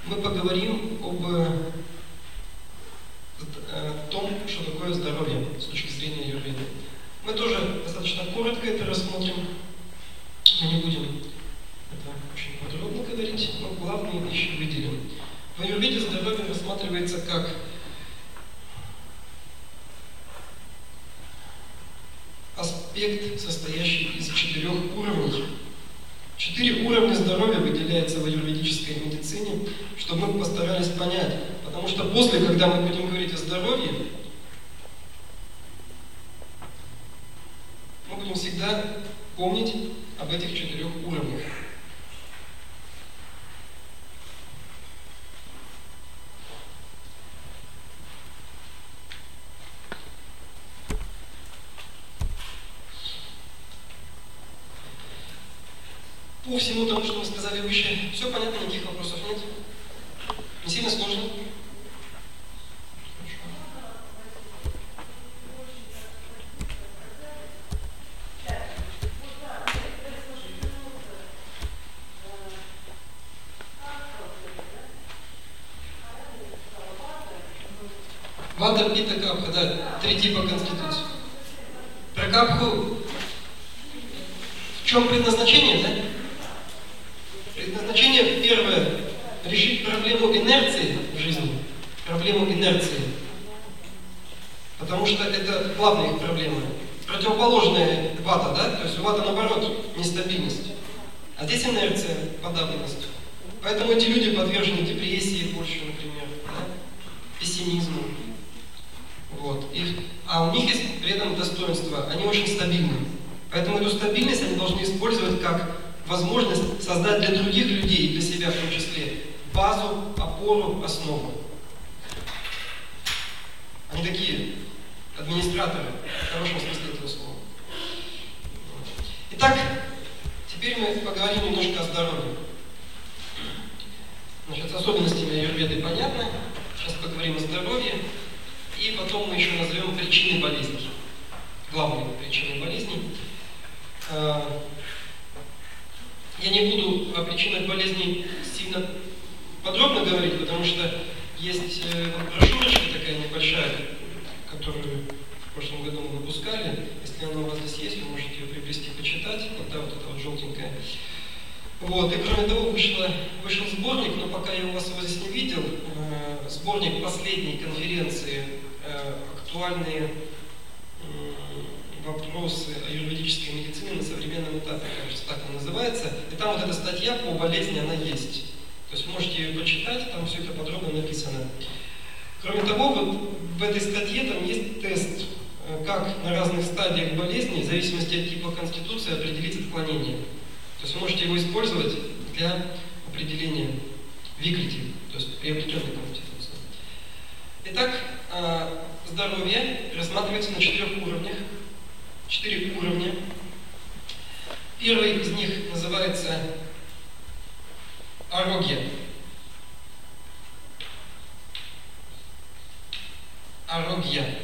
мы поговорим об том, что такое здоровье с точки зрения аюрведы. Мы тоже достаточно коротко это рассмотрим. Мы не будем это очень подробно говорить, но главные вещи выделим. В аюрведе здоровье рассматривается как аспект, состоящий из 4 уровней. 4 уровня здоровья выделяется в аюрведической медицине, чтобы мы постарались понять. Потому что после, когда мы будем говорить о здоровье, мы будем всегда помнить об этих 4 уровнях. По всему тому, что мы сказали выше, все понятно, никаких вопросов нет? Не сильно сложно? Вата, пита, капха, да, 3 типа конституции. Про капху в чем предназначение, да? Предназначение первое – решить проблему инерции в жизни, проблему инерции. Потому что это главная их проблема. Противоположная вата, да? То есть у вата наоборот нестабильность. А здесь инерция, подавленность. Поэтому эти люди подвержены депрессии больше, например, да? Пессимизму. Вот. А у них есть при этом достоинство, они очень стабильны. Поэтому эту стабильность они должны использовать как возможность создать для других людей, для себя в том числе, базу, опору, основу. Они такие администраторы, в хорошем смысле этого слова. Итак, теперь мы поговорим немножко о здоровье. Значит, с особенностями аюрведы понятно. Сейчас поговорим о здоровье. И потом мы еще назовем причины болезней. Главные причины болезней. Я не буду о причинах болезней сильно подробно говорить, потому что есть брошюрочка такая небольшая, которую в прошлом году мы выпускали. Если она у вас здесь есть, вы можете ее приобрести, почитать. Вот, да, вот эта вот желтенькая. Вот. И кроме того, вышел сборник, но пока я у вас его здесь не видел, сборник последней конференции «Актуальные вопросы аюрведической медицины на современном этапе», кажется, так она называется. И там вот эта статья по болезни, она есть. То есть можете ее почитать, там все это подробно написано. Кроме того, вот в этой статье там есть тест, как на разных стадиях болезни, в зависимости от типа конституции, определить отклонение. То есть вы можете его использовать для определения викрити, то есть приобретенной конституции. Итак, здоровье рассматривается на 4 уровнях. 4 уровня. Первый из них называется арогья. Арогья.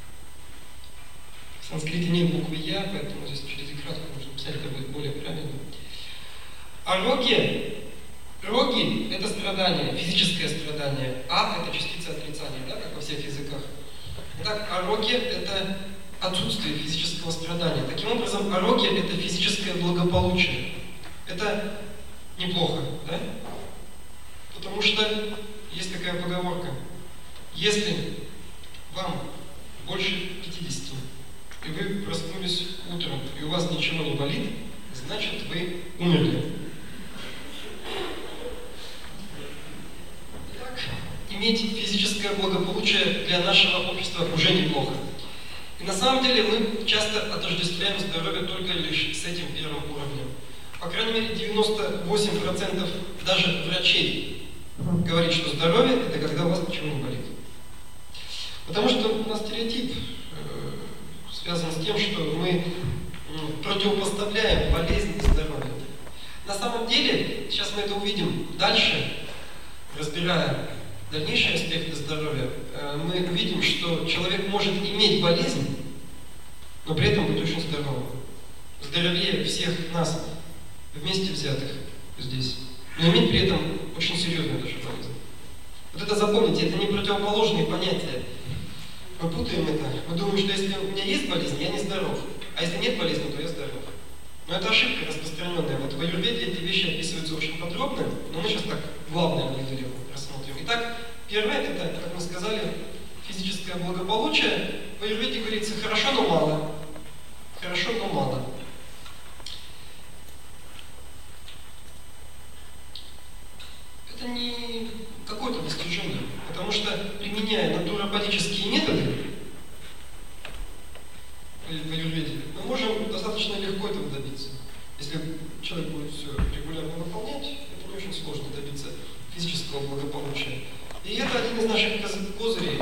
В санскрите нет буквы Я, поэтому здесь через кратко нужно писать, это будет более правильно. Арогья. Роги – это страдание, физическое страдание. А – это частица отрицания, да, как во всех языках. Итак, арогья – это отсутствие физического страдания. Таким образом, арогья – это физическое благополучие. Это неплохо, да? Потому что есть такая поговорка. Если вам больше 50, и вы проснулись утром, и у вас ничего не болит, значит, вы умерли. Итак, иметь физическое благополучие для нашего общества уже неплохо. И на самом деле мы часто отождествляем здоровье только лишь с этим первым уровнем. По крайней мере, 98% даже врачей говорит, что здоровье – это когда у вас ничего не болит. Потому что у нас стереотип связан с тем, что мы противопоставляем болезнь и здоровье. На самом деле, сейчас мы это увидим дальше, разбирая дальнейшие аспекты здоровья, мы увидим, что человек может иметь болезнь, но при этом быть очень здоровым. Здоровее всех нас вместе взятых здесь. Но иметь при этом очень серьезную даже болезнь. Вот это запомните, это не противоположные понятия. Мы путаем это. Мы думаем, что если у меня есть болезнь, я не здоров. А если нет болезни, то я здоров. Но это ошибка распространенная. Вот в аюрведе эти вещи описываются очень подробно, но мы сейчас так главное выделим, рассмотрим. Итак, первое, это, как мы сказали, физическое благополучие. В аюрведе говорится хорошо, но мало. Хорошо, но мало. Это не какое-то достижение, потому что, применяя натуропатические методы в аюрведе, мы можем достаточно легко этого добиться. Если человек будет все регулярно выполнять, это не очень сложно добиться физического благополучия. И это один из наших козырей.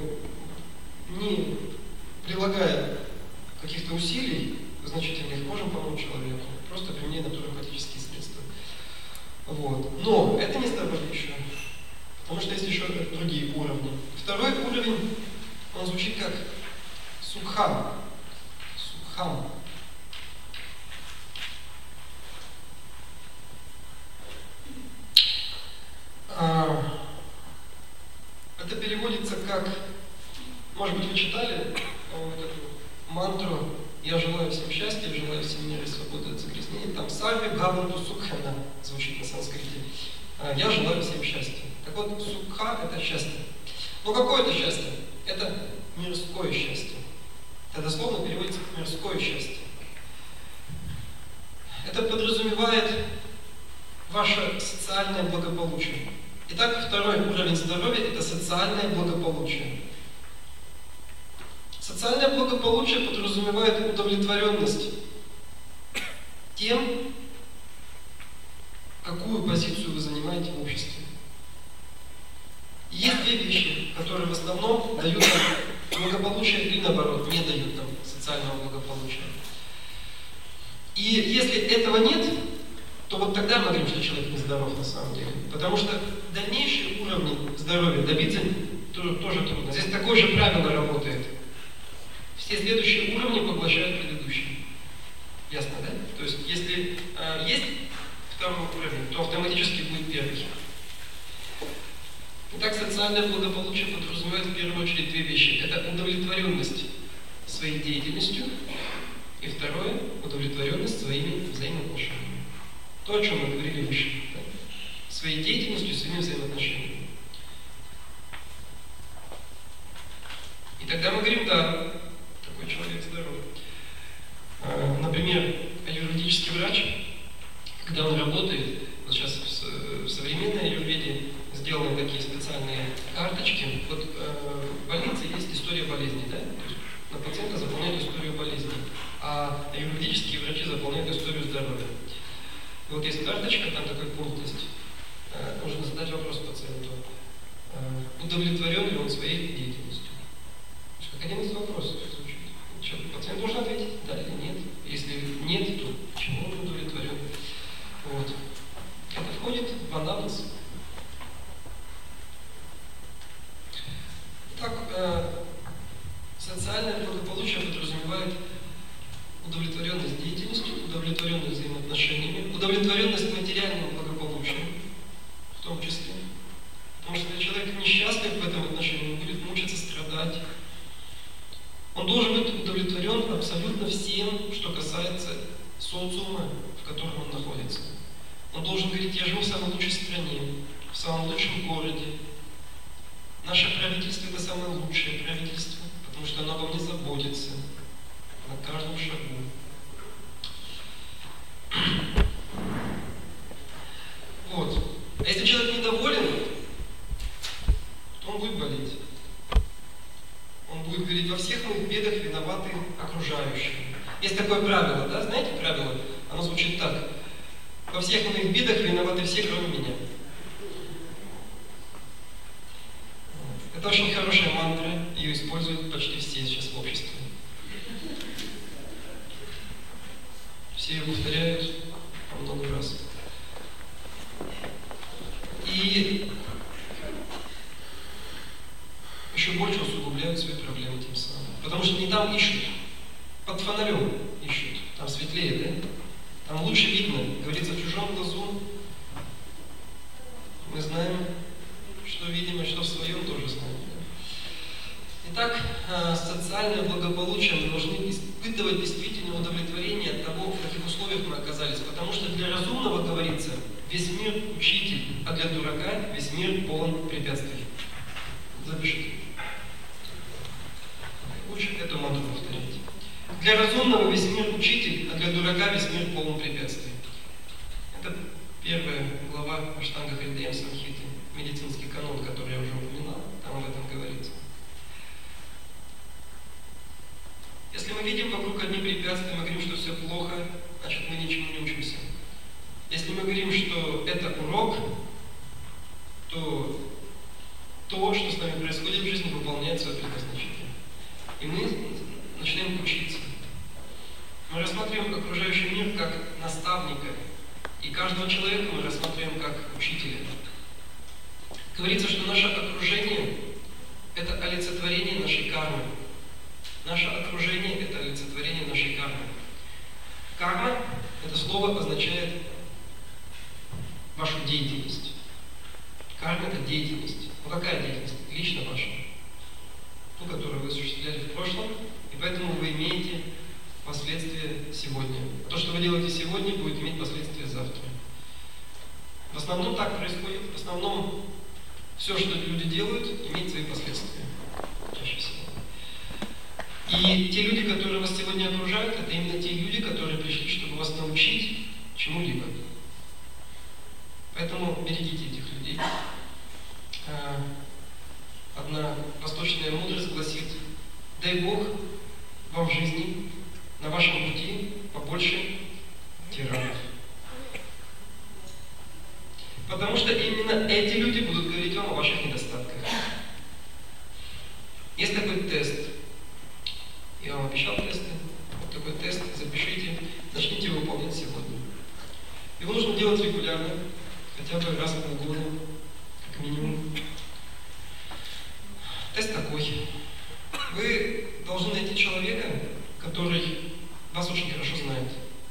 Не прилагая каких-то усилий значительных, можем помочь человеку, просто применяя натуропатические средства. Вот. Но это не здоровье еще, потому что есть еще другие уровни. Второй уровень, он звучит как сукхам. Сукхам. Это переводится как, может быть, вы читали вот эту мантру «Я желаю всем счастья, желаю всем мира и свободы от загрязнений». Там «Сарви Бхаванту Сукхана» звучит на санскрите. «Я желаю всем счастья». Так вот, сукха – это счастье. Но какое это счастье? Это мирское счастье. Это дословно переводится как мирское счастье. Это подразумевает ваше социальное благополучие. Итак, второй уровень здоровья – это социальное благополучие. Социальное благополучие подразумевает удовлетворенность тем, какую позицию вы занимаете в обществе. И есть две вещи, которые в основном дают нам благополучие или наоборот, не дают нам социального благополучия. И если этого нет, то вот тогда мы говорим, что человек нездоров на самом деле. Потому что дальнейшие уровни здоровья добиться тоже трудно. Здесь такое же правило работает. Все следующие уровни поглощают предыдущие. Ясно, да? То есть, если есть второй уровень, то автоматически будет первый. Итак, социальное благополучие подразумевает в первую очередь две вещи. Это удовлетворенность своей деятельностью и второе – удовлетворенность своими взаимоотношениями. То, о чем мы говорили выше. Да? Своей деятельностью и своими взаимоотношениями. И тогда мы говорим, да, такой человек здоров. Например, аюрведический врач, когда он работает, вот сейчас в современной аюрведе сделаны такие специальные карточки. Вот в больнице есть история болезни, да? То есть на пациента заполняют историю болезни, а аюрведические врачи заполняют историю здоровья. И вот есть карточка, там такой пункт есть. Нужно задать вопрос пациенту, удовлетворен ли он своей деятельностью. Как один из вопросов звучит. Пациент должен ответить, да или нет. Если нет, то почему он удовлетворен? Вот. Это входит в анамнез. Так, социальное благополучие подразумевает удовлетворенность деятельностью, удовлетворенность взаимоотношениями, удовлетворенность материальным благополучием в том числе. Потому что если человек несчастлив в этом отношении, он будет мучиться, страдать. Он должен быть удовлетворен абсолютно всем, что касается социума, в котором он находится. Он должен говорить, я живу в самой лучшей стране, в самом лучшем городе. Наше правительство – это самое лучшее правительство, потому что оно обо мне заботится на каждом шагу. Вот. А если человек недоволен, то он будет болеть. Он будет говорить, во всех моих бедах виноваты окружающие. Есть такое правило, да? Знаете правило? Оно звучит так. Во всех моих бедах виноваты все, кроме меня. Это очень хорошая мантра, ее используют почти все сейчас в обществе. Все ее повторяют по много раз. И еще больше усугубляют свои проблемы тем самым. Потому что не там ищут, под фонарем ищут, там светлее, да? Там лучше видно, говорится, в чужом глазу. Мы знаем, что видим, Итак, социальное благополучие мы должны испытывать действительно удовлетворение от того, в каких условиях мы оказались. Потому что для разумного, говорится, весь мир учитель, а для дурака весь мир полон препятствий. Запишите. Лучше эту мантру повторить. Для разумного весь мир учитель, а для дурака весь мир полон препятствий. Это первая глава Аштанга Хридея Самхиты, медицинский канон, который я уже упоминал, там об этом говорится. Если мы видим вокруг одни препятствия, мы говорим, что все плохо, значит мы ничему не учимся. Если мы говорим, что это урок, то то, что с нами происходит в жизни, выполняет свое предназначение. И мы начинаем учиться. Мы рассматриваем окружающий мир как наставника, и каждого человека мы рассматриваем как учителя. Говорится, что наше окружение – это олицетворение нашей кармы. Наше окружение – это олицетворение нашей кармы. Карма – это слово означает вашу деятельность. Карма – это деятельность. Ну какая деятельность? Лично ваша. Ту, которую вы осуществляли в прошлом, и поэтому вы имеете последствия сегодня. А то, что вы делаете сегодня, будет иметь последствия завтра. В основном так происходит. В основном все, что люди делают, имеет свои последствия. Чаще всего. И те люди, которые вас сегодня окружают, это именно те люди, которые пришли, чтобы вас научить чему-либо. Поэтому берегите этих людей. Одна восточная мудрость гласит: дай Бог вам в жизни, на вашем пути побольше тиранов. Потому что именно эти люди будут говорить вам о ваших недостатках. Есть такой тест. Я вам обещал тесты. Вот такой тест. Запишите. Начните его выполнять сегодня. Его нужно делать регулярно, хотя бы раз в полгода, как минимум. Тест такой. Вы должны найти человека, который вас очень хорошо знает.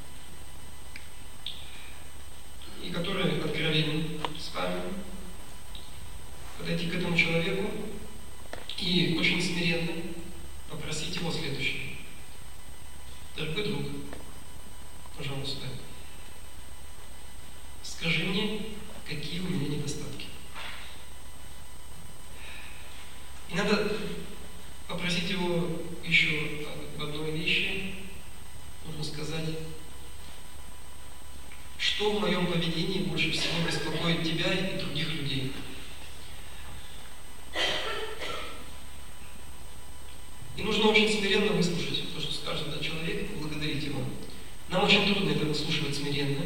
И который откровенен с вами. Подойти к этому человеку и очень смиренно попросить его следующее. Дорогой друг, пожалуйста, скажи мне, какие у меня недостатки. И надо попросить его еще об одной вещи. Нужно сказать, что в моем поведении больше всего беспокоит тебя и других людей. И нужно очень смиренно выслушать то, что скажет этот человек, и благодарить его. Нам очень трудно это выслушивать смиренно.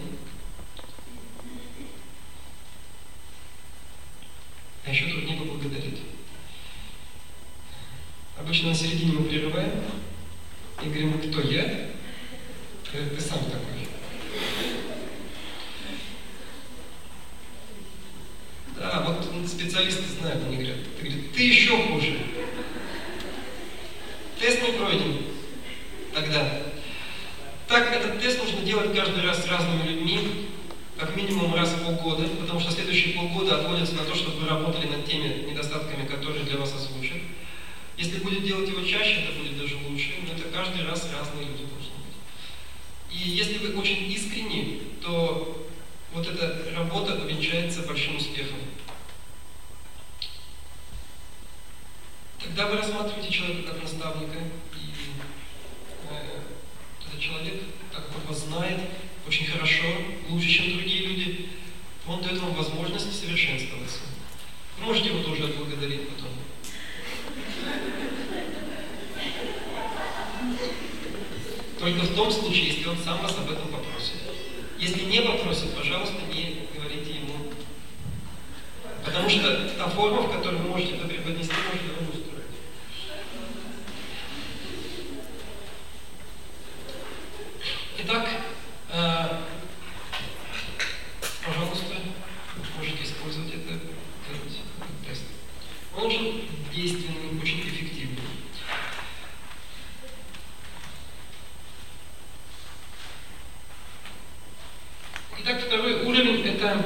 А еще труднее поблагодарить. Обычно на середине мы прерываем и говорим: кто я? Ты сам такой. Да, вот специалисты знают, они говорят, ты еще хуже. Тест не пройден. Тогда. Так, этот тест нужно делать каждый раз с разными людьми, как минимум раз в полгода, потому что следующие полгода отводятся на то, чтобы вы работали над теми недостатками, которые для вас озвучат. Если будет делать его чаще, это будет даже лучше, но это каждый раз разные люди должны быть. И если вы очень искренни, то вот эта работа увенчается большим успехом. Тогда вы рассматриваете человека как наставника, и этот человек, так как вас знает очень хорошо, лучше, чем другие люди, он дает вам возможность совершенствоваться. Вы можете его тоже отблагодарить потом. Только в том случае, если он сам вас об этом попросит. Если не попросит, пожалуйста, не говорите ему. Потому что та форма, в которой вы можете это преподнести, может его не устроить. Итак, пожалуйста, можете использовать этот тест. Он очень действенный, очень эффективный. Итак, второй уровень – это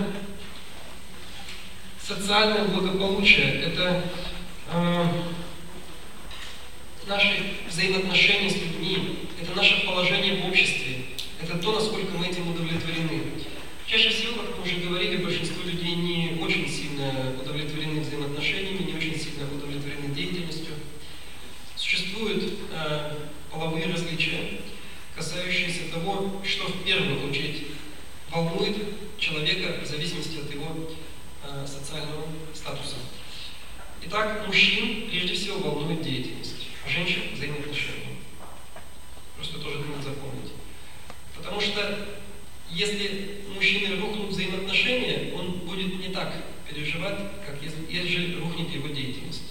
социальное благополучие. Это наши взаимоотношения с людьми, это наше положение в обществе, это то, насколько мы этим удовлетворены. Чаще всего, как мы уже говорили, большинство людей не очень сильно удовлетворены взаимоотношениями, не очень сильно удовлетворены деятельностью. Существуют половые различия, касающиеся того, что в первую очередь волнует человека в зависимости от его социального статуса. Итак, мужчин прежде всего волнует деятельность, а женщин взаимоотношения. Просто тоже надо запомнить. Потому что если у мужчины рухнут взаимоотношения, он будет не так переживать, как если рухнет его деятельность.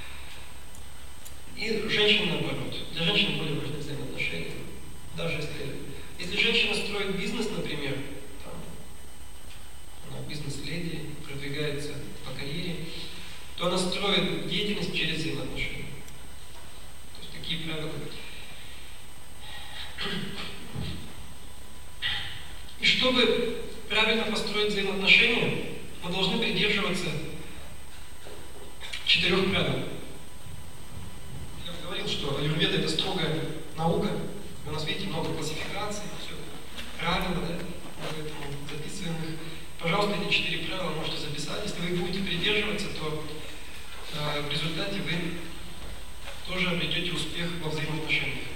И женщин наоборот. Для женщин более важны взаимоотношения. Даже если женщина строит бизнес, например, там, она бизнес-леди, продвигается по карьере, то она строит деятельность через взаимоотношения. То есть такие правила. И чтобы правильно построить взаимоотношения, мы должны придерживаться 4 правил. Я говорил, что аюрведа — это строгая наука. У нас, видите, много классификаций, все, правила, да? Поэтому записываем их. Пожалуйста, эти 4 правила можете записать. Если вы будете придерживаться, то в результате вы тоже обретете успех во взаимоотношениях.